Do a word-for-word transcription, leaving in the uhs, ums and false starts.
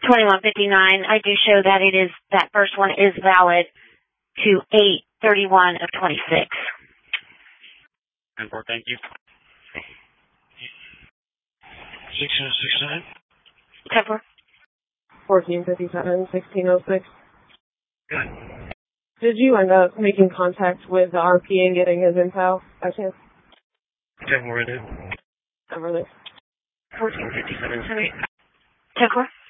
twenty-one fifty-nine. I do show that it is, that first one is valid to eight thirty-one of twenty-six. ten four, thank you. six oh six nine. ten four. fourteen fifty-seven, sixteen oh six. Good. Did you end up making contact with the R P and getting his info by chance? ten four, I did. Not really. fourteen fifty-seven, seventy. ten four.